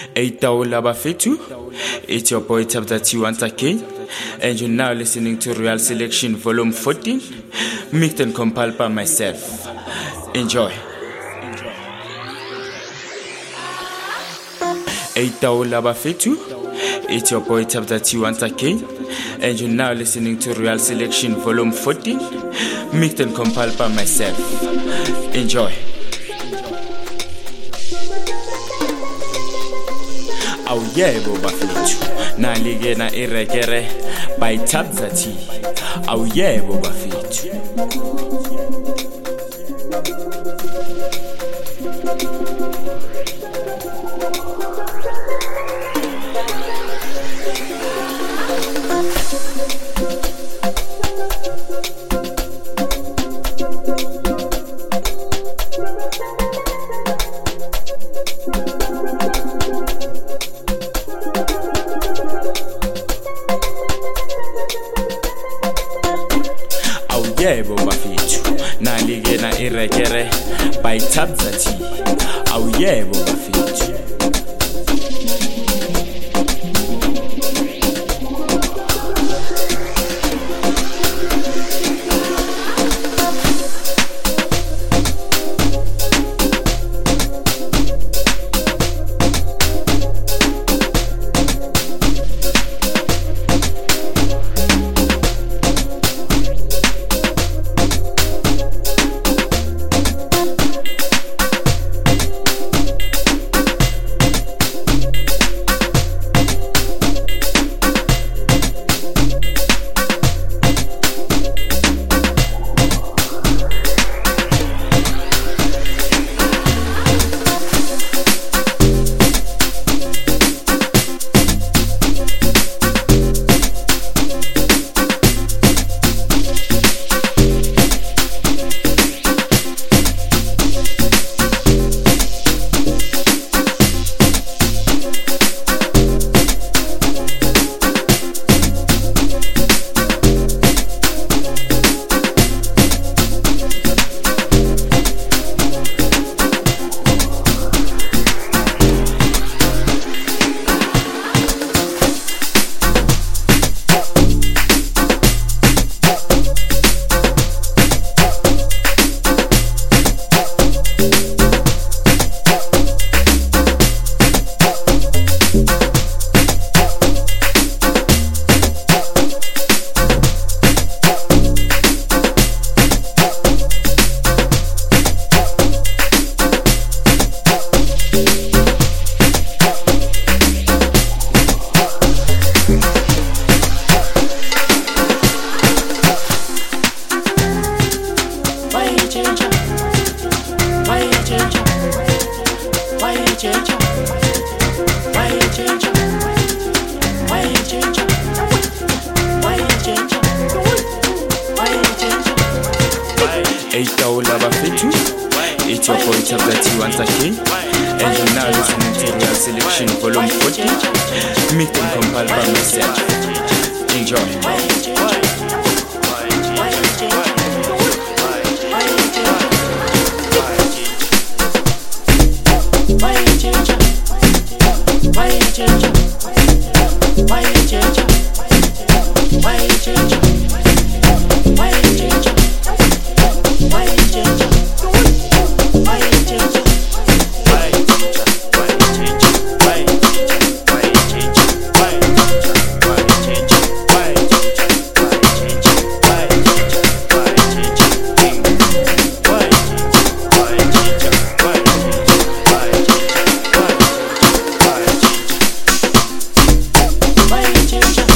Hey Taola Bafetu, it's your boy Tabdati Wantake, and you're now listening to Real Selection Volume 14, mixed and compiled by myself. Enjoy. Hey Taola Bafetu, it's your boy Tabdati Wantake, and you're now listening to Real Selection Volume 14, mixed and compiled by myself. Enjoy. Aw yebo bafethu nalige na irekere by Tabdati. Aw yebo bafethu. Yebo bafethu nalige na irekere by Tabdati. Aw yebo bafethu. Hey Taola Bafetu, it's your boy Tabdati Wantake, and you're now listening to Real Selection Volume 14, mixed and compiled by myself. Enjoy. Why you change?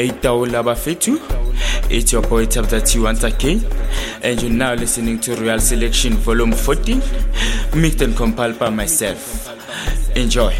Eitaula Bafetu, it's your boy Tabzati once again, and you're now listening to Real Selection Volume 14, mixed and compiled by myself. Enjoy.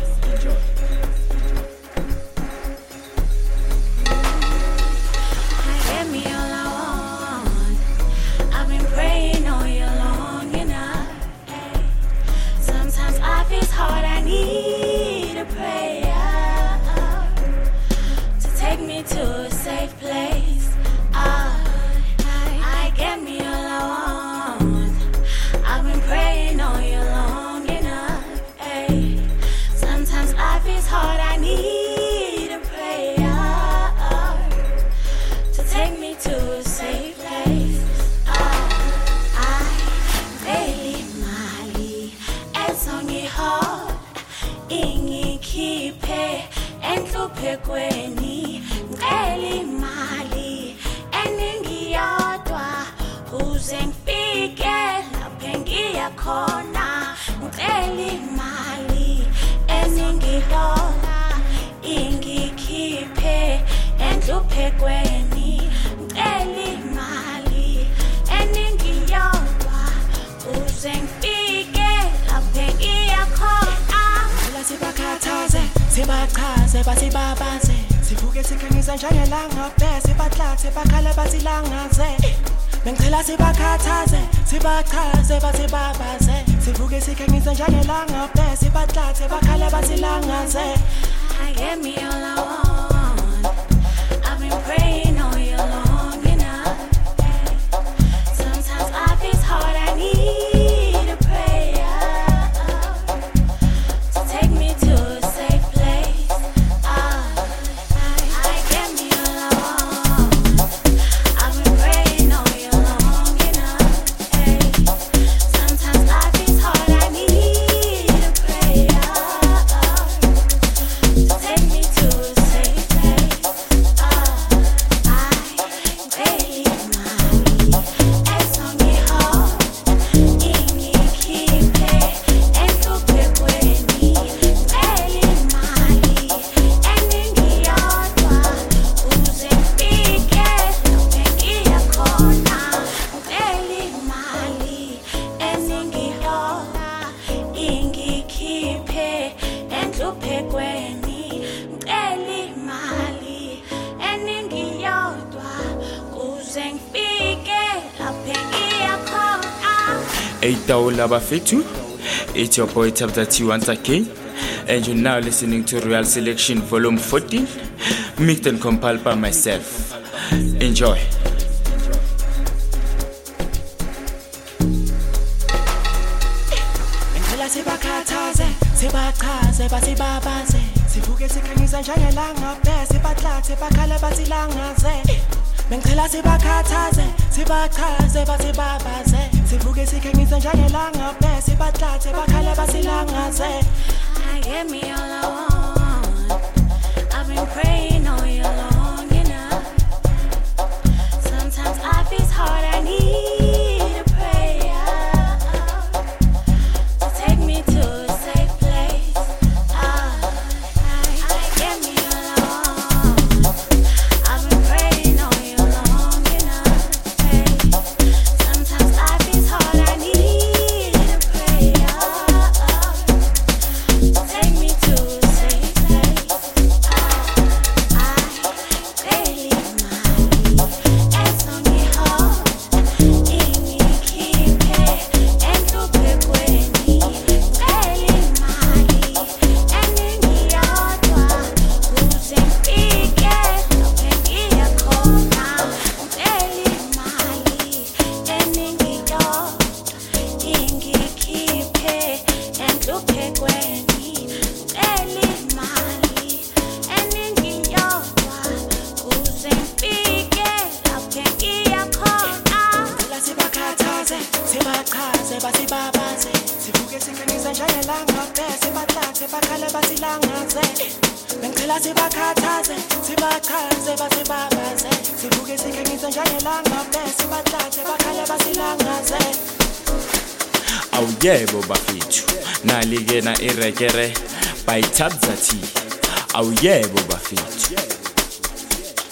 Eitaula Bafetu, it's your boy Tabzati once again, and you're now listening to Real Selection Volume 14, mixed and compiled by myself. Enjoy. Mengicela sibakhathaze, sibachaze basibabaze. Sivuke sikhangisa njengelanga bese sibathathe bakhala basilangaze. I give me all I want. I've been praying all year long, you know. Sometimes life is hard, I need a prayer to take me to a safe place. I give me all I want. I've been praying all year long, you know. Sometimes life is hard, I need a prayer to take me to a safe place. Bengicela sibakhathaze, sibachaze basibabaze. Sivuke sikhangisa njengelanga bese bathathe bakhale basilangaze. Awuyebo bafethu, nali-ke na irekere by Tabzati. Awuyebo bafethu.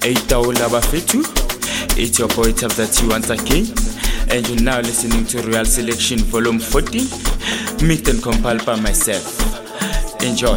Eitaula Bafetu. It's your boy Tabzati once again, and you're now listening to Real Selection Volume 14, mixed and compiled by myself. Enjoy.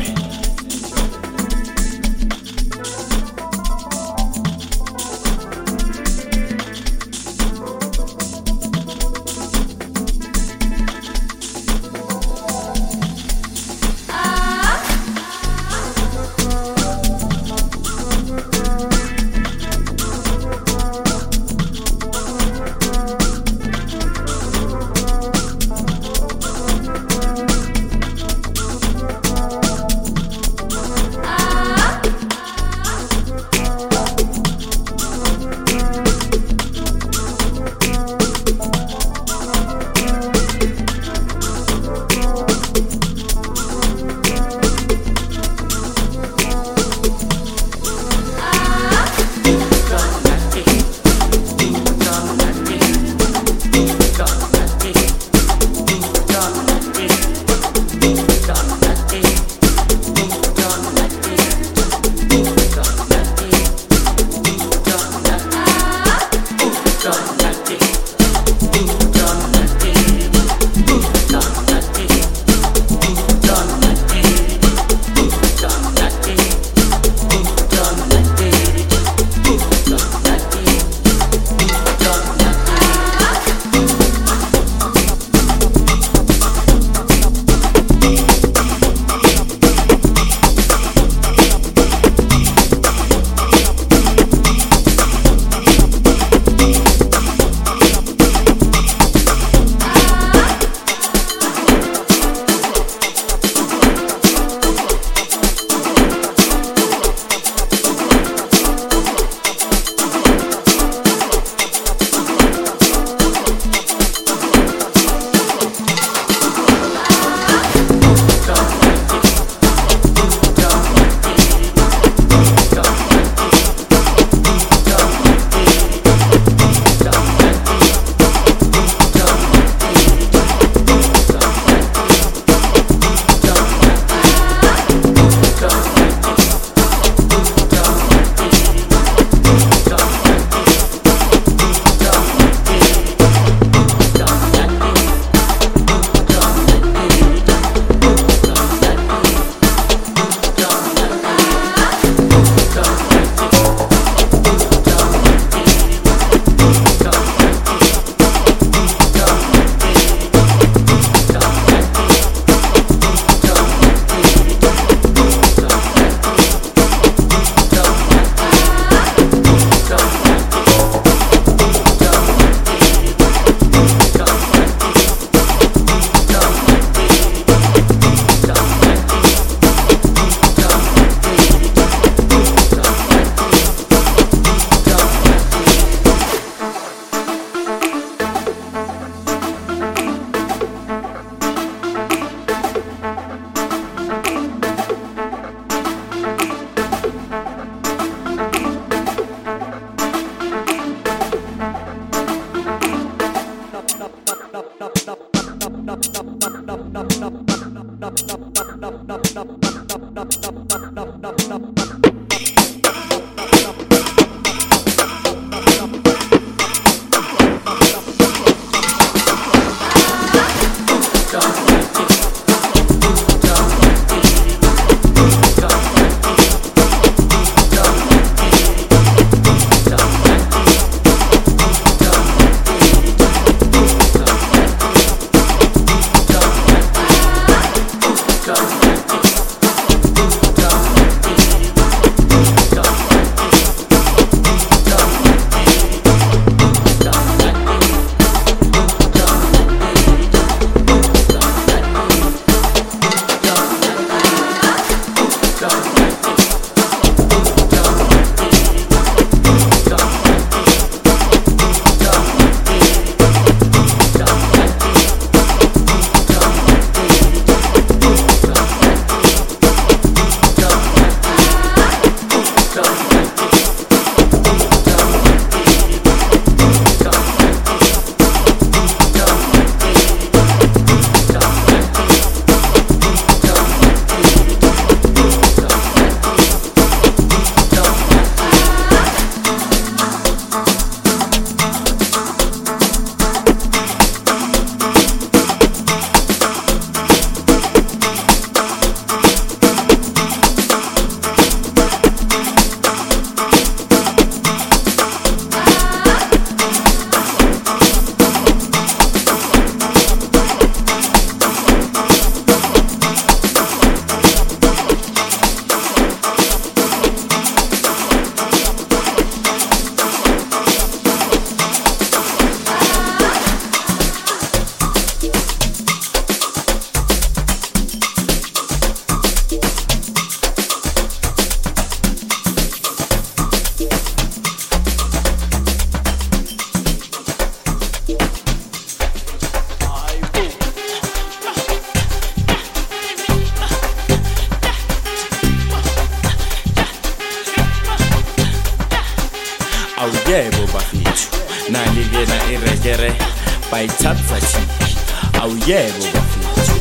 awuyebo bafethu nalikena irekere bayithatha thi awuyebo bafethu.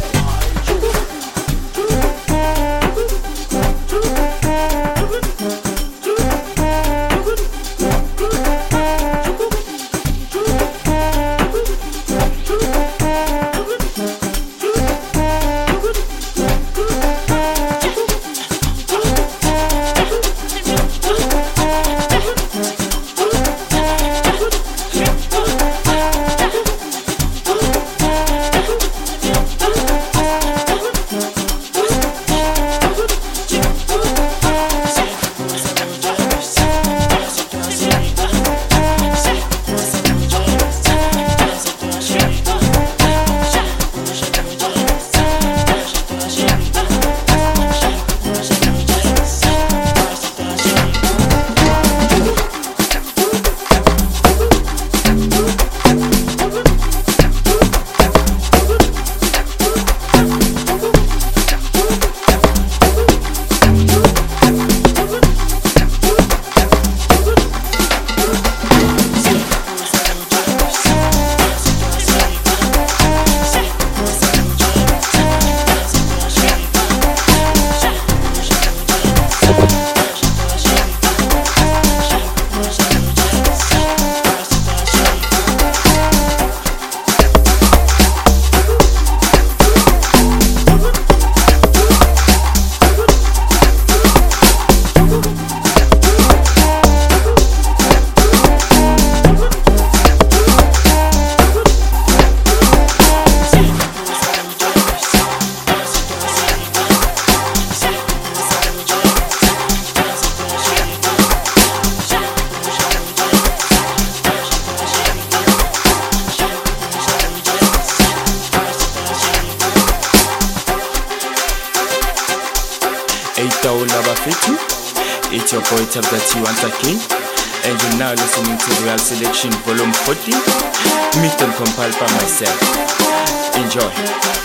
It's your boy Tabza T once again, and you're now listening to Real Selection Volume 40, mixed and compiled by myself. Enjoy.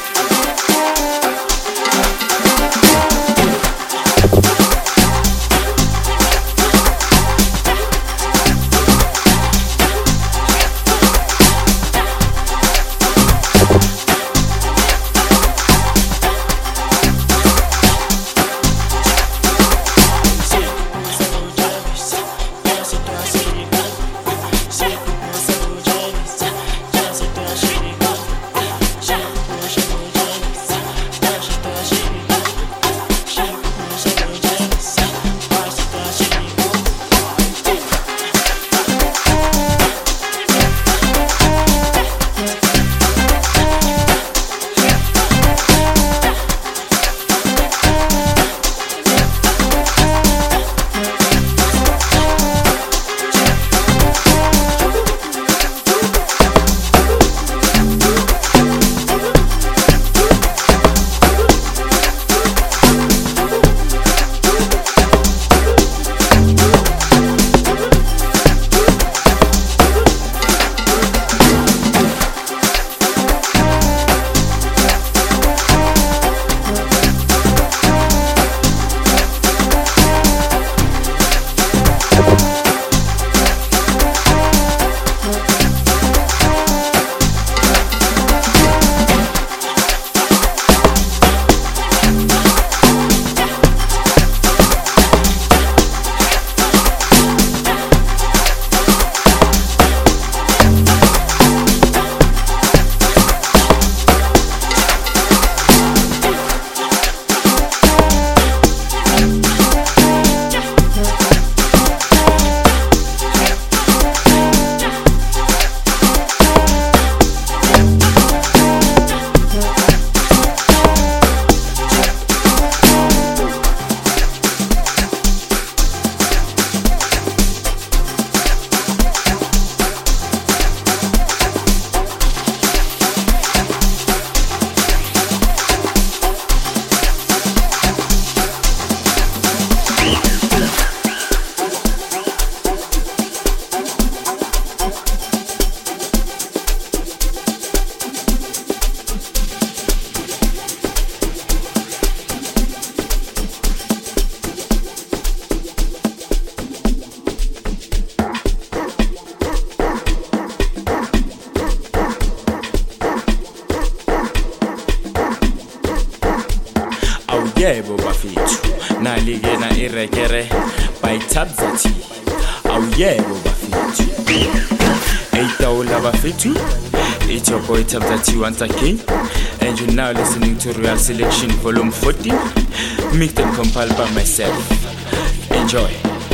Tabzati. Awuyebo bafethu. Eyitawula bafethu. It's your boy Tabzati once again, and you're now listening to Royal Selection Volume 14, mixed and compiled by myself. Enjoy.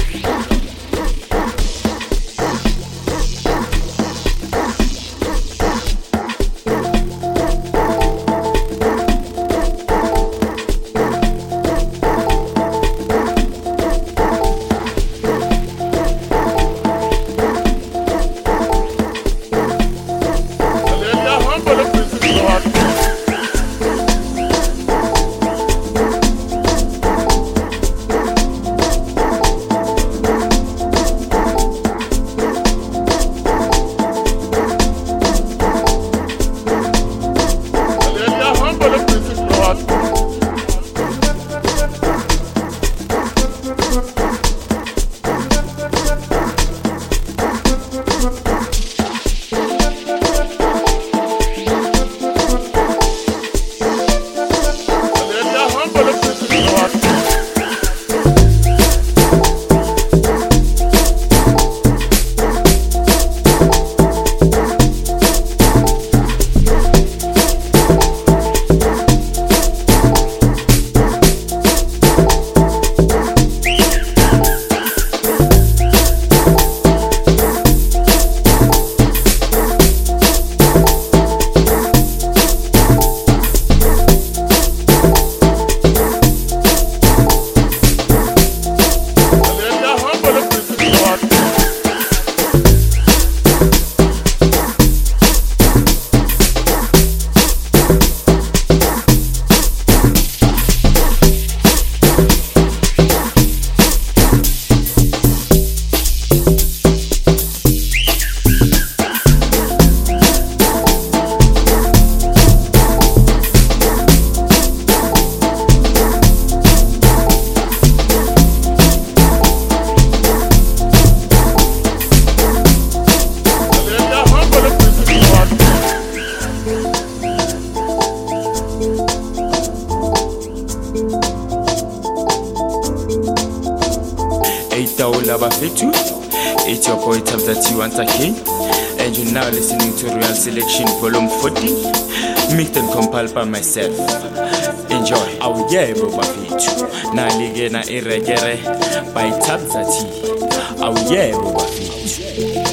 It's your boy Tabzati once again, and you're now listening to Royal Selection Volume 14, mixed and compiled by myself. Enjoy. Awuyebo bafethu, nalige na iregere by Tabzati. Awuyebo bafethu.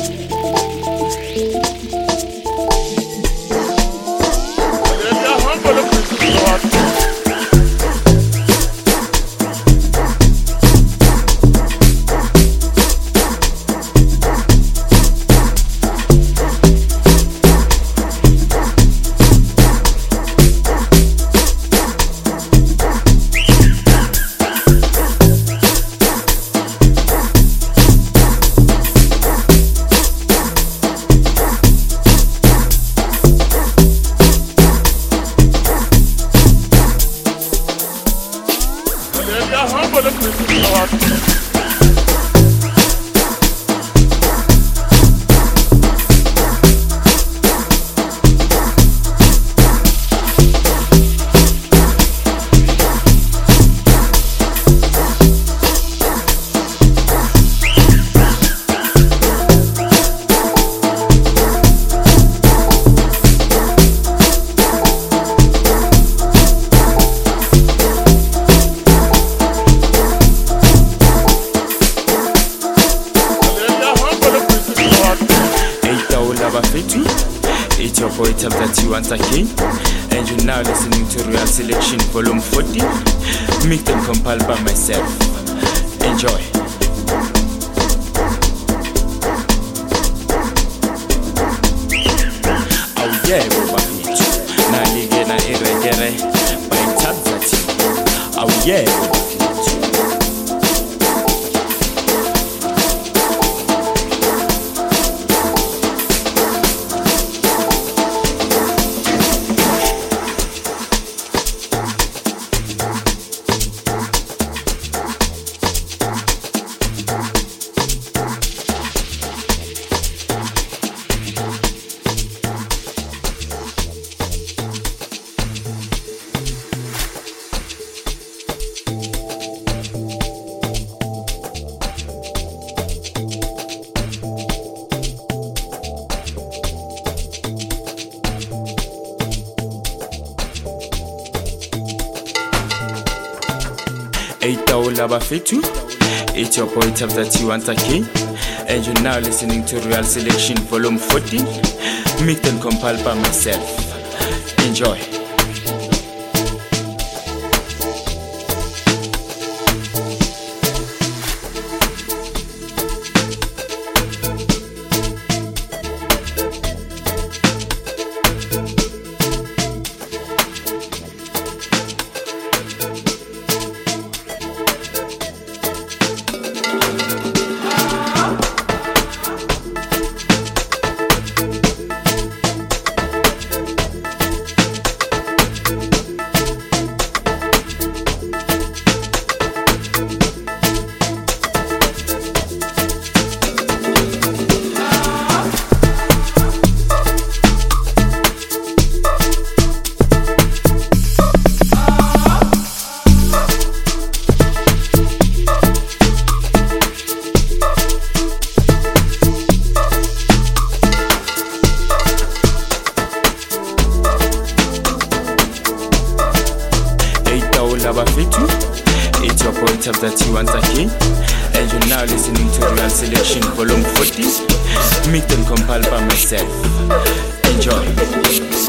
It's your boy Tabzati once again, and you're now listening to Royal Selection Volume 14, mixed and compiled by myself. Enjoy. Awuyebo bafethu, nalige na iregere by Tabzati. Awuyebo bafethu. Taula Bafetu. It's your boy Tabza T once again, and you're now listening to Real Selection Volume 14, mixed and compiled by myself. Enjoy. It's your boy Tabza T once again, and you're now listening to Real Selection Volume 14, mixed and compiled by myself. Enjoy.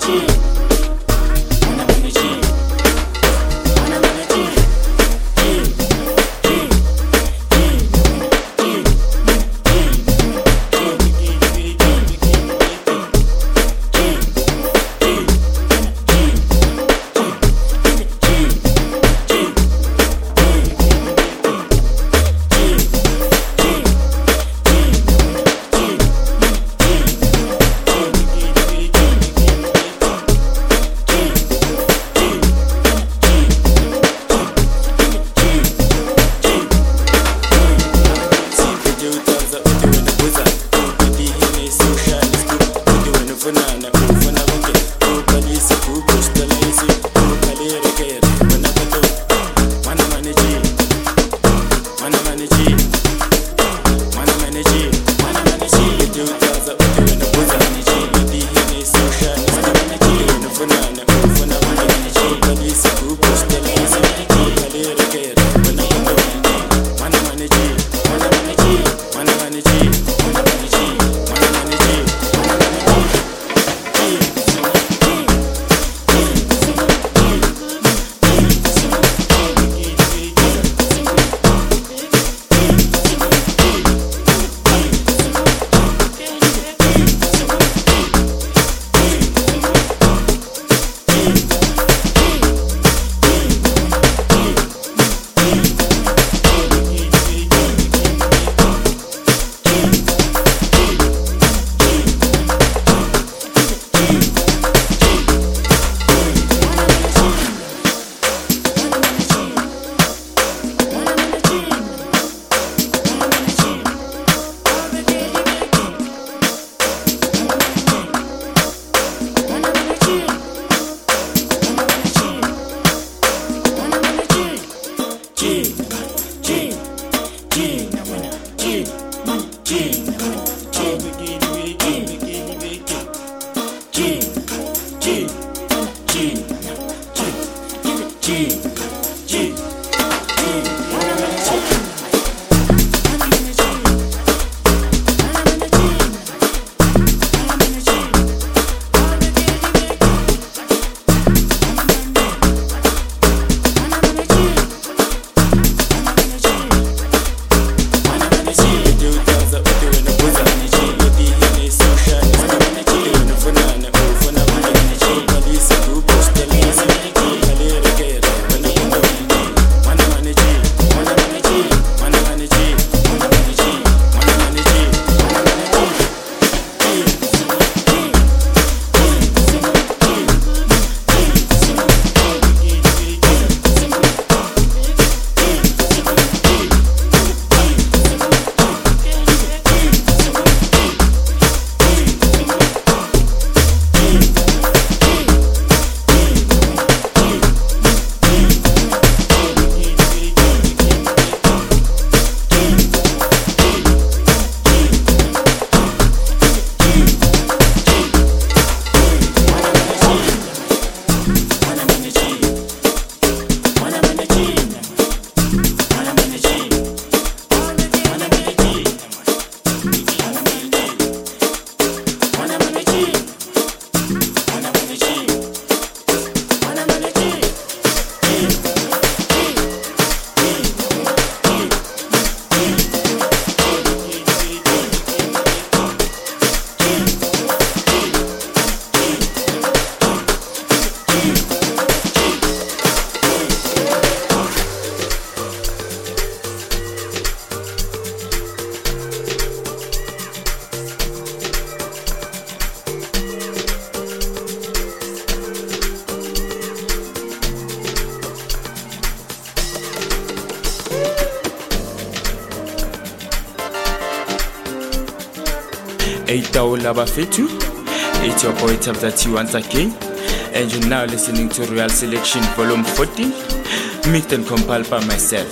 Hey Taula Bafetu, it's your boy Tabzati once again, and you're now listening to Royal Selection Volume 14, mixed and compiled by myself.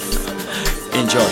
Enjoy.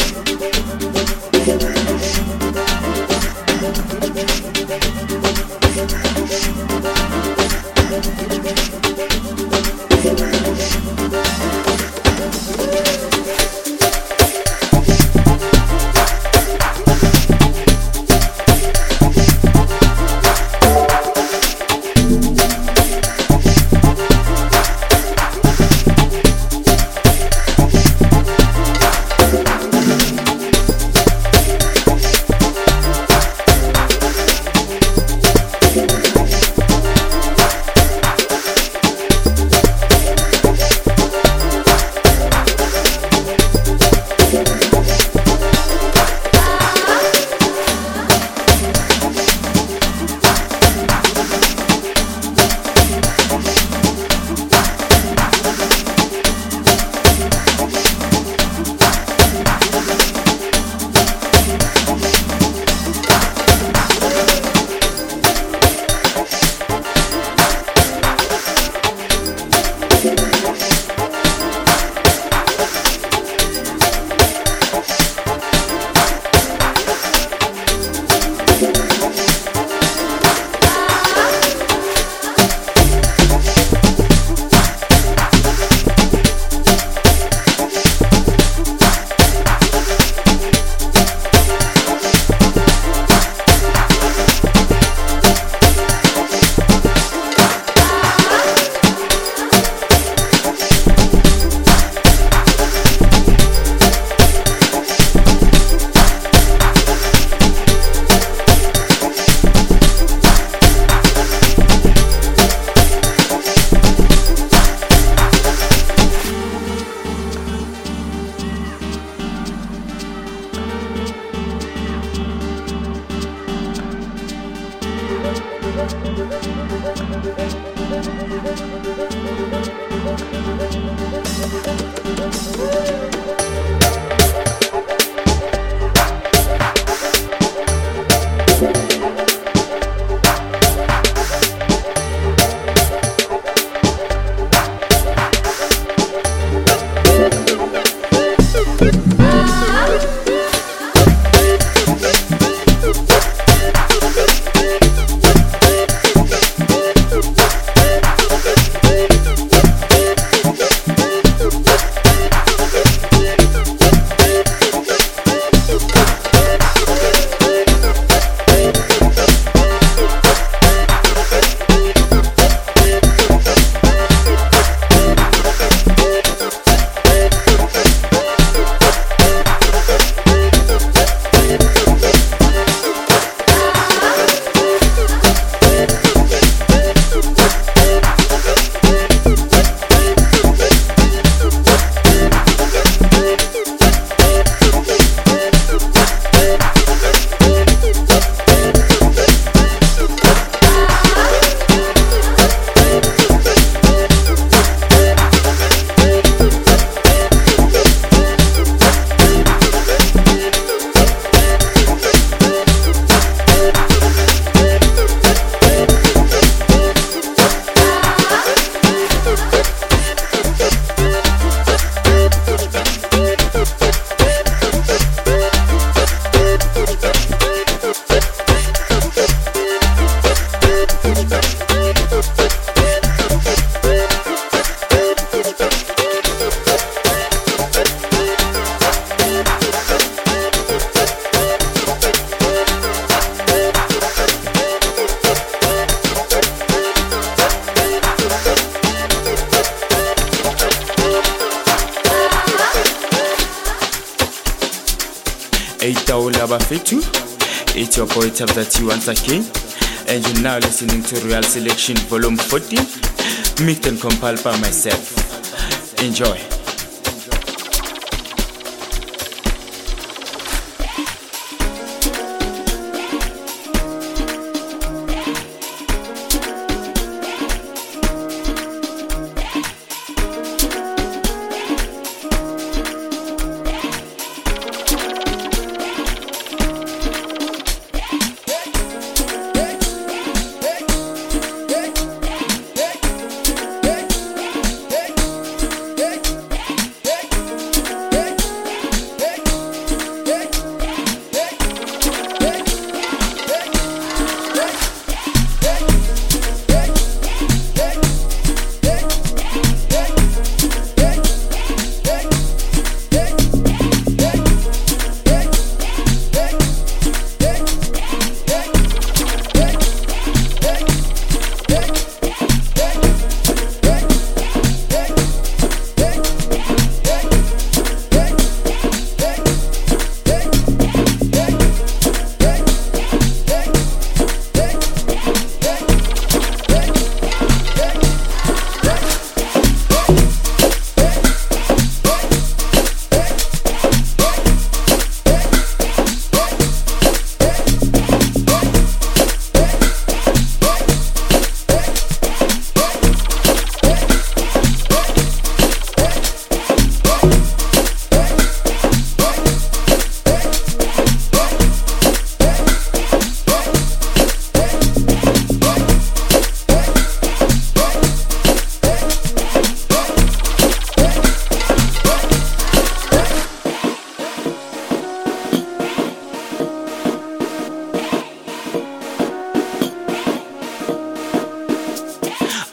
Eitaula Bafetu, it's your boy Tabzati once again, and you're now listening to Real Selection Volume 14, mixed and compiled by myself. Enjoy.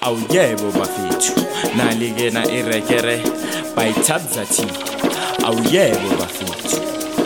awuyebo bafethu nali-ke na irekere bayithabzathi awuyebo bafethu.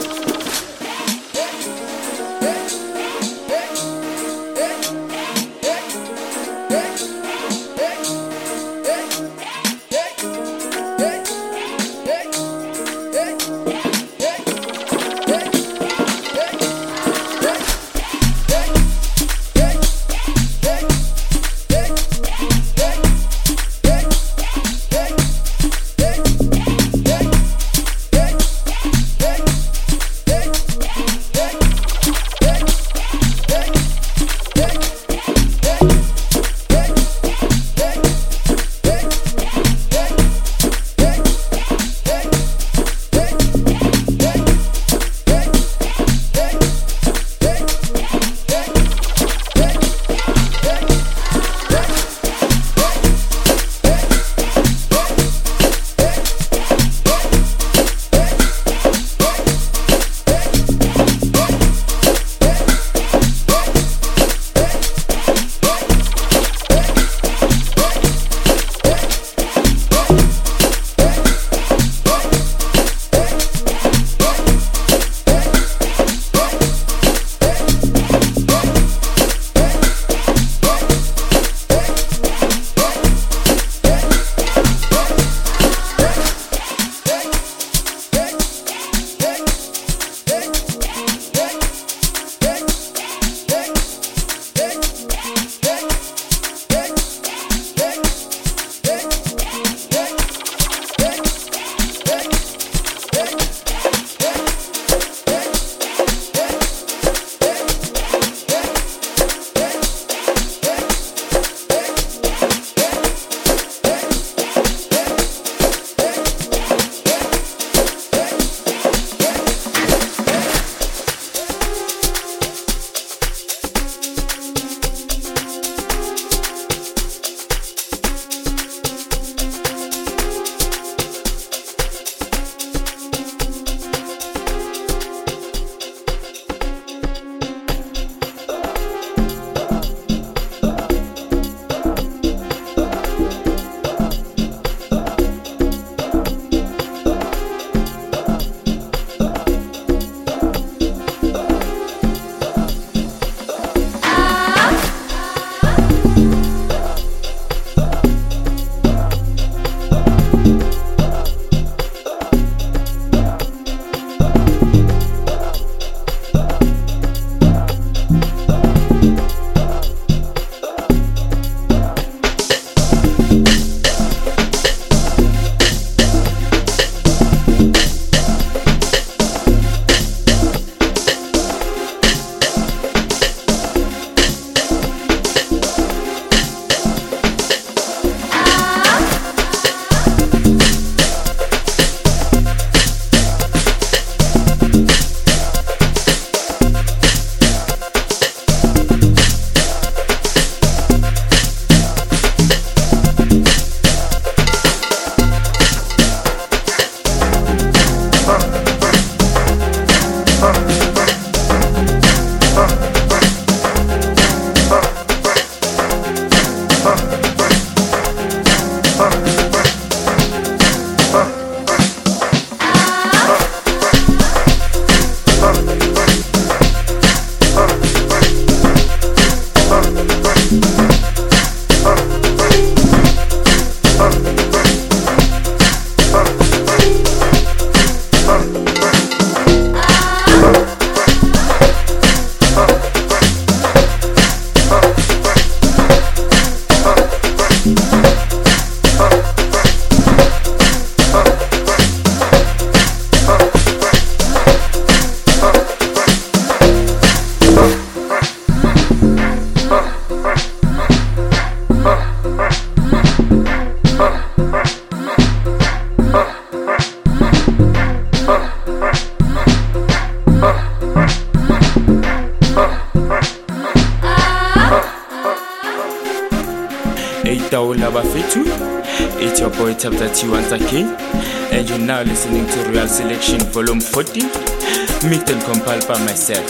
It's your boy Tabzati once again, and you're now listening to Royal Selection Volume 40, mixed and compiled by myself.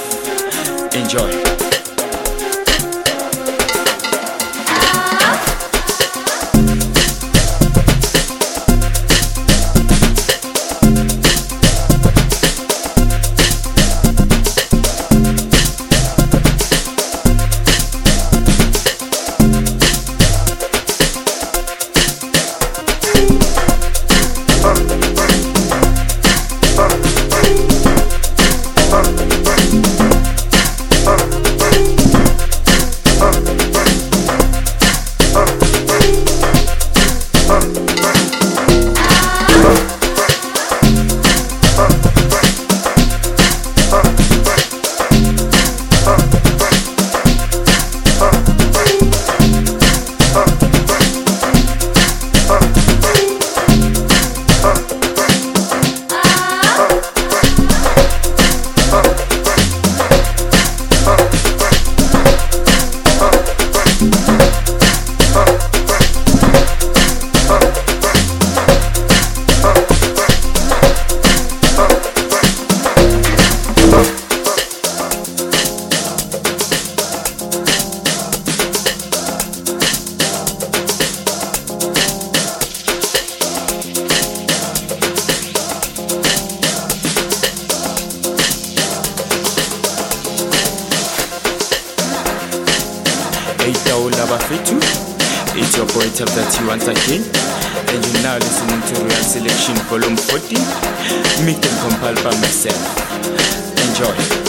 Enjoy. Bafetu. It's your boy Tabzati once again, and you're now listening to Real Selection Volume 40, mixed and compiled by myself. Enjoy.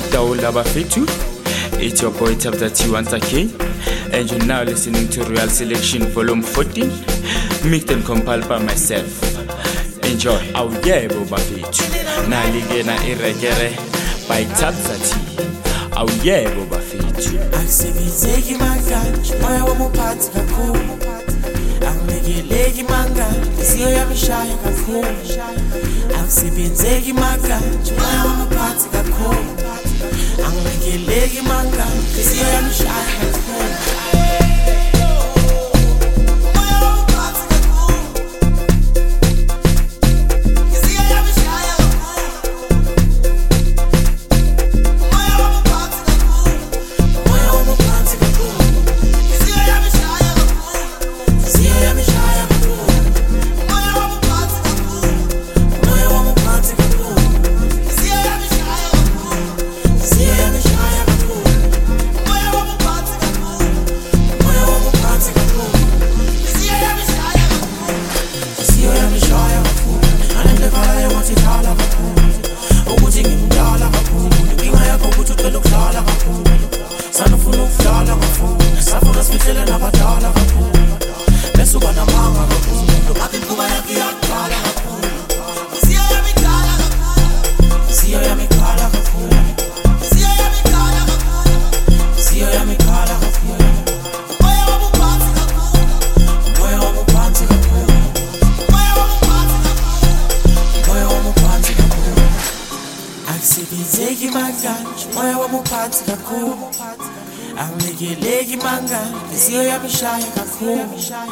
Taula Bafetu, it's your boy Tabza T once again, and you're now listening to Real Selection Volume 14, mixed and compiled by myself. Enjoy. Au yebo Bafetu, naligena iregere by Tabza T. Au yebo Bafetu. Akusebenzeki manganje, moya womuphathi kakhulu. Angilekeleki manganje, isiyo yamishaya kakhulu. Akusebenzeki manganje, moya womuphathi kakhulu. Angilekeleki manganje, isiyo yamishaya kakhulu. Akusebenzeki manganje, moya womuphathi kakhulu. Angilekeleki manganje, isiyo yamishaya kakhulu.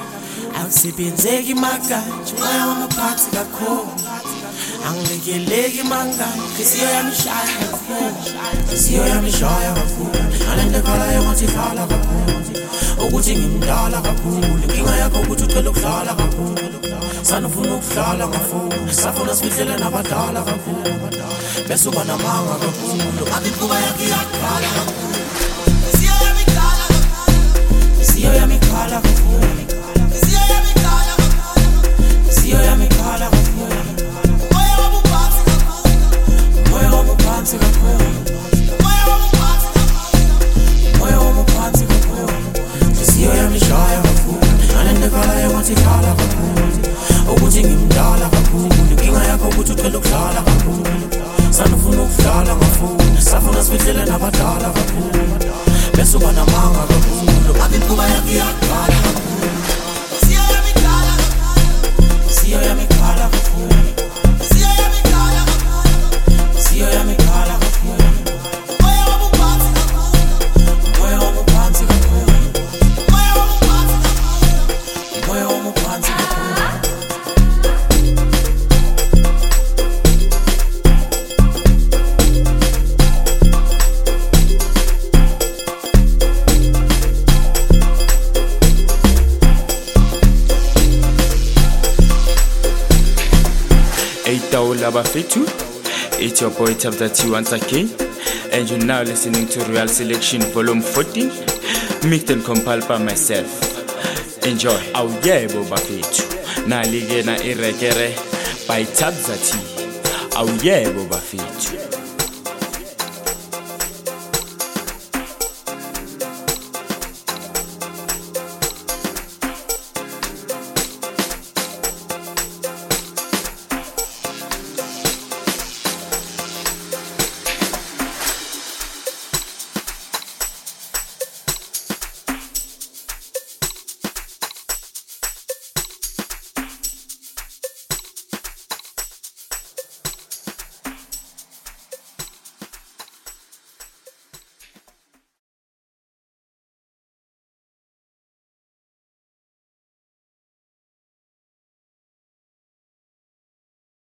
Akusebenzeki manganje, moya womuphathi kakhulu. Angilekeleki manganje, isiyo yamishaya kakhulu. Isiyo yamishaya kakhulu. Alende khala yathi khala kakhulu. Ukuthi ngimdala kakhulu, inkinga yakho ukuthi ucela ukudlala kakhulu. Sanufuna ukudlala ngafuna, safuna sifihlele nabadala kakhulu. Bese uba namanga kakhulu, ngabe kuba yakhala kakhulu. Isiyo yamikhala kakhulu. Isiyo yamikhala kakhulu. Isiyo yamikhala kakhulu. Isiyo yamikhala kakhulu. Moya womuphathi kakhulu. Moya womuphathi kakhulu. Moya womuphathi kakhulu. Moya womuphathi kakhulu. Isiyo yamishaya kakhulu. Alende khala yathi khala kakhulu. Ukuthi ngimdala kakhulu, inkinga yakho ukuthi ucela ukudlala kakhulu. Sanufuna ukudlala ngafuna, safuna sifihlele nabadala kakhulu. Bese uba namanga kakhulu, ngabe kuba yakhala kakhulu. Isiyo yamikhala kakhulu. Isiyo yamikhala kakhulu. Isiyo yamikhala kakhulu. Isiyo yamikhala kakhulu. Moya womuphathi kakhulu. Moya womuphathi kakhulu. Moya womuphathi kakhulu. Moya womuphathi kakhulu. Taula Bafetu, it's your boy Tabza T once again, and you're now listening to Real Selection Volume 14, mixed and compiled by myself. Enjoy. Au yebo Bafetu, naligena iregere by Tabza T. Au yebo Bafetu.